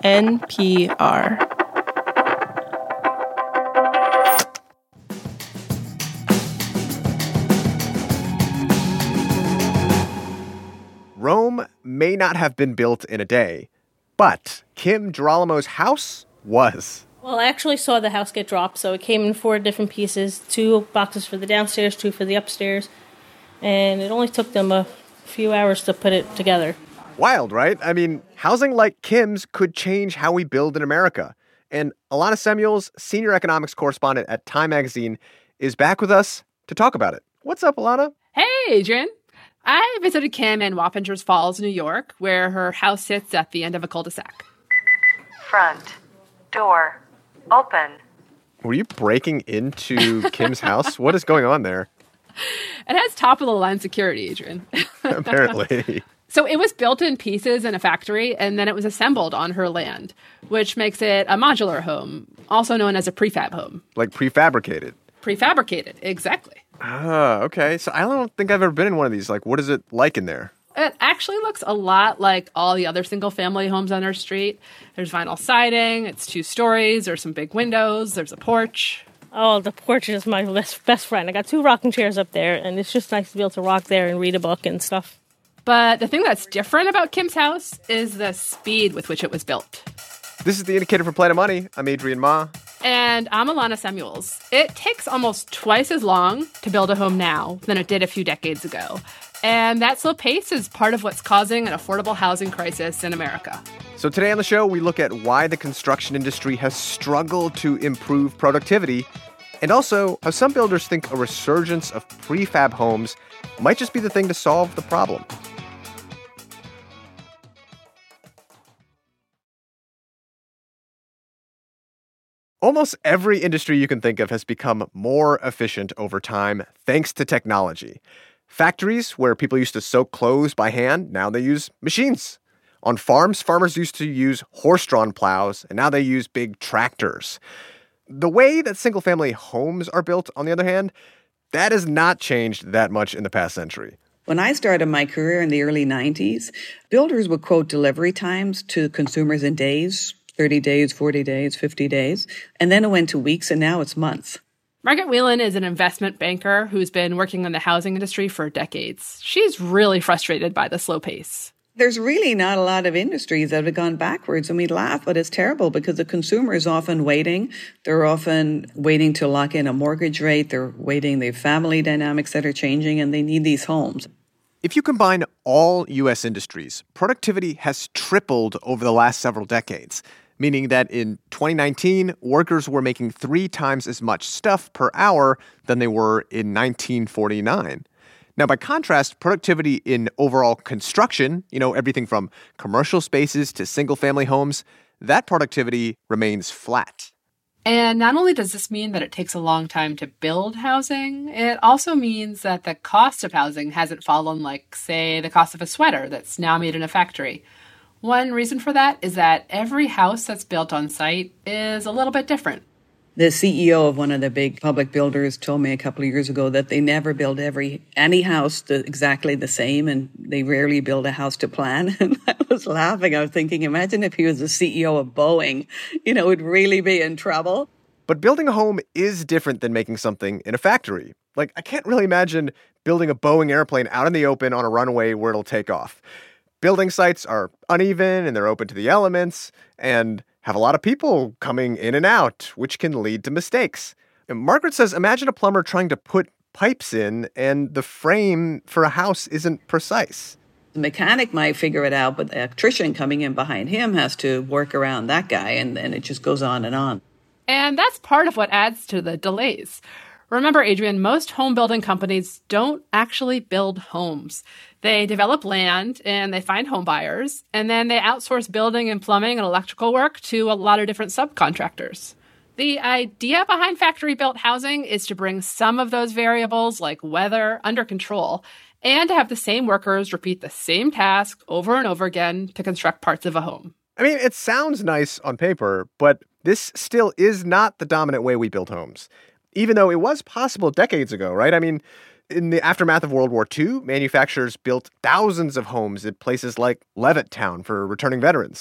NPR. Rome may not have been built in a day, but Kim Girolamo's house was. Well, I actually saw the house get dropped, so it came in 4 different pieces, 2 boxes for the downstairs, 2 for the upstairs, and it only took them a few hours to put it together. Wild, right? I mean, housing like Kim's could change how we build in America. And Alana Samuels, senior economics correspondent at Time Magazine, is back with us to talk about it. What's up, Alana? Hey, Adrian. I visited Kim in Wappingers Falls, New York, where her house sits at the end of a cul-de-sac. Front door open. Were you breaking into Kim's house? What is going on there? It has top-of-the-line security, Adrian. Apparently. So it was built in pieces in a factory, and then it was assembled on her land, which makes it a modular home, also known as a prefab home. Like prefabricated? Prefabricated, exactly. Ah, okay. So I don't think I've ever been in one of these. Like, what is it like in there? It actually looks a lot like all the other single-family homes on our street. There's vinyl siding, it's 2 stories, there's some big windows, there's a porch. Oh, the porch is my best friend. I got 2 rocking chairs up there, and it's just nice to be able to rock there and read a book and stuff. But the thing that's different about Kim's house is the speed with which it was built. This is The Indicator from Planet Money. I'm Adrian Ma. And I'm Alana Samuels. It takes almost twice as long to build a home now than it did a few decades ago. And that slow pace is part of what's causing an affordable housing crisis in America. So today on the show, we look at why the construction industry has struggled to improve productivity, and also how some builders think a resurgence of prefab homes might just be the thing to solve the problem. Almost every industry you can think of has become more efficient over time thanks to technology. Factories where people used to sew clothes by hand, now they use machines. On farms, farmers used to use horse-drawn plows, and now they use big tractors. The way that single-family homes are built, on the other hand, that has not changed that much in the past century. When I started my career in the early 90s, builders would quote delivery times to consumers in days, 30 days, 40 days, 50 days, and then it went to weeks, and now it's months. Margaret Whelan is an investment banker who's been working in the housing industry for decades. She's really frustrated by the slow pace. There's really not a lot of industries that have gone backwards, and we laugh, but it's terrible because the consumer is often waiting. They're often waiting to lock in a mortgage rate. They're waiting, they have family dynamics that are changing, and they need these homes. If you combine all U.S. industries, productivity has tripled over the last several decades, meaning that in 2019, workers were making 3 times as much stuff per hour than they were in 1949. Now, by contrast, productivity in overall construction, everything from commercial spaces to single-family homes, that productivity remains flat. And not only does this mean that it takes a long time to build housing, it also means that the cost of housing hasn't fallen like, say, the cost of a sweater that's now made in a factory. One reason for that is that every house that's built on site is a little bit different. The CEO of one of the big public builders told me a couple of years ago that they never build any house exactly the same, and they rarely build a house to plan. And I was laughing. I was thinking, imagine if he was the CEO of Boeing, would really be in trouble. But building a home is different than making something in a factory. Like, I can't really imagine building a Boeing airplane out in the open on a runway where it'll take off. Building sites are uneven and they're open to the elements and have a lot of people coming in and out, which can lead to mistakes. And Margaret says, imagine a plumber trying to put pipes in and the frame for a house isn't precise. The mechanic might figure it out, but the electrician coming in behind him has to work around that guy, and then it just goes on and on. And that's part of what adds to the delays. Remember, Adrian, most home building companies don't actually build homes. They develop land and they find home buyers, and then they outsource building and plumbing and electrical work to a lot of different subcontractors. The idea behind factory-built housing is to bring some of those variables, like weather, under control, and to have the same workers repeat the same task over and over again to construct parts of a home. I mean, it sounds nice on paper, but this still is not the dominant way we build homes, even though it was possible decades ago, right? I mean, in the aftermath of World War II, manufacturers built thousands of homes at places like Levittown for returning veterans.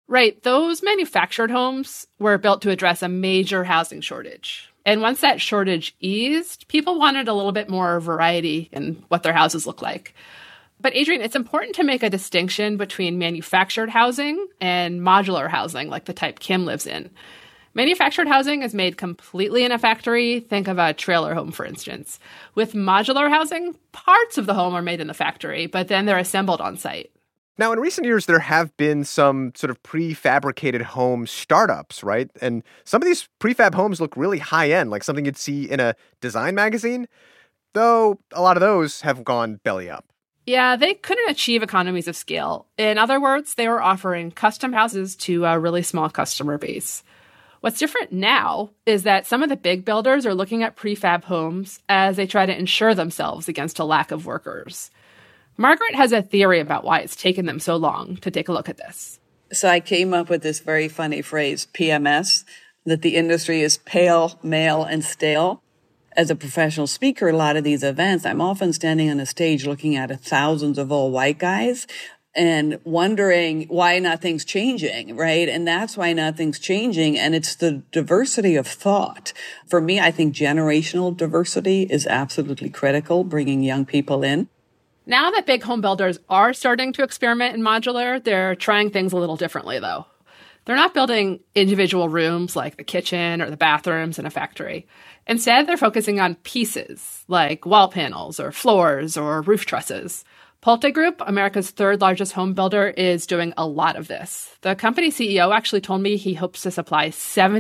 Right. Those manufactured homes were built to address a major housing shortage. And once that shortage eased, people wanted a little bit more variety in what their houses look like. But Adrienne, it's important to make a distinction between manufactured housing and modular housing, like the type Kim lives in. Manufactured housing is made completely in a factory. Think of a trailer home, for instance. With modular housing, parts of the home are made in the factory, but then they're assembled on site. Now, in recent years, there have been some sort of prefabricated home startups, right? And some of these prefab homes look really high-end, like something you'd see in a design magazine, though a lot of those have gone belly up. Yeah, they couldn't achieve economies of scale. In other words, they were offering custom houses to a really small customer base. What's different now is that some of the big builders are looking at prefab homes as they try to insure themselves against a lack of workers. Margaret has a theory about why it's taken them so long to take a look at this. So I came up with this very funny phrase, PMS, that the industry is pale, male, and stale. As a professional speaker at a lot of these events, I'm often standing on a stage looking at thousands of old white guys and wondering why nothing's changing, right? And that's why nothing's changing. And it's the diversity of thought. For me, I think generational diversity is absolutely critical, bringing young people in. Now that big home builders are starting to experiment in modular, they're trying things a little differently, though. They're not building individual rooms like the kitchen or the bathrooms in a factory. Instead, they're focusing on pieces like wall panels or floors or roof trusses. PulteGroup, America's third largest home builder, is doing a lot of this. The company CEO actually told me he hopes to supply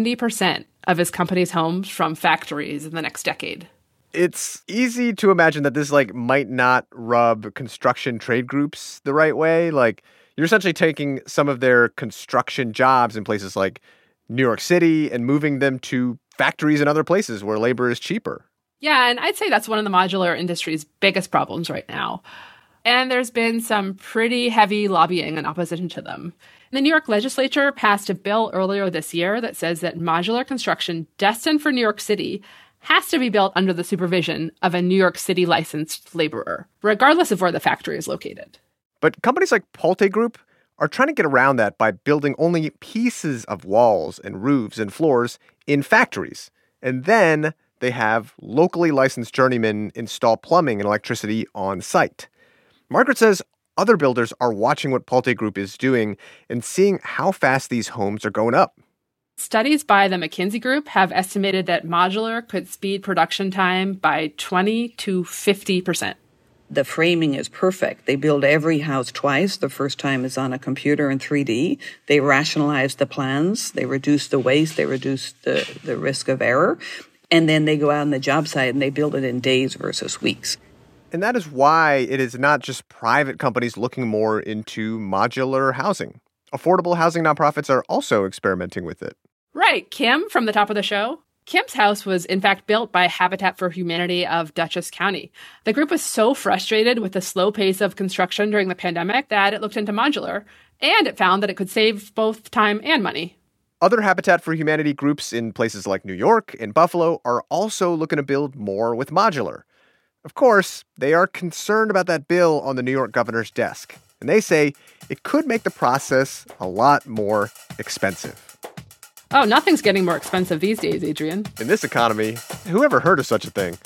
70% of his company's homes from factories in the next decade. It's easy to imagine that this might not rub construction trade groups the right way. You're essentially taking some of their construction jobs in places like New York City and moving them to factories and other places where labor is cheaper. Yeah, and I'd say that's one of the modular industry's biggest problems right now. And there's been some pretty heavy lobbying in opposition to them. The New York legislature passed a bill earlier this year that says that modular construction destined for New York City has to be built under the supervision of a New York City licensed laborer, regardless of where the factory is located. But companies like PulteGroup are trying to get around that by building only pieces of walls and roofs and floors in factories. And then they have locally licensed journeymen install plumbing and electricity on site. Margaret says other builders are watching what PulteGroup is doing and seeing how fast these homes are going up. Studies by the McKinsey Group have estimated that modular could speed production time by 20 to 50%. The framing is perfect. They build every house twice. The first time is on a computer in 3D. They rationalize the plans. They reduce the waste. They reduce the risk of error. And then they go out on the job site and they build it in days versus weeks. And that is why it is not just private companies looking more into modular housing. Affordable housing nonprofits are also experimenting with it. Right. Kim from the top of the show. Kim's house was, in fact, built by Habitat for Humanity of Dutchess County. The group was so frustrated with the slow pace of construction during the pandemic that it looked into modular, and it found that it could save both time and money. Other Habitat for Humanity groups in places like New York and Buffalo are also looking to build more with modular. Of course, they are concerned about that bill on the New York governor's desk, and they say it could make the process a lot more expensive. Oh, nothing's getting more expensive these days, Adrienne. In this economy, who ever heard of such a thing?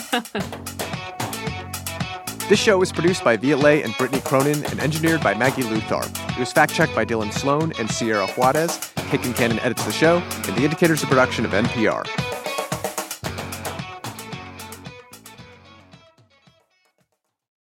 This show was produced by Viet Le and Brittany Cronin and engineered by Maggie Luthar. It was fact-checked by Dylan Sloan and Sierra Juarez. Kate Kincannon edits the show, and The Indicator's a production of NPR.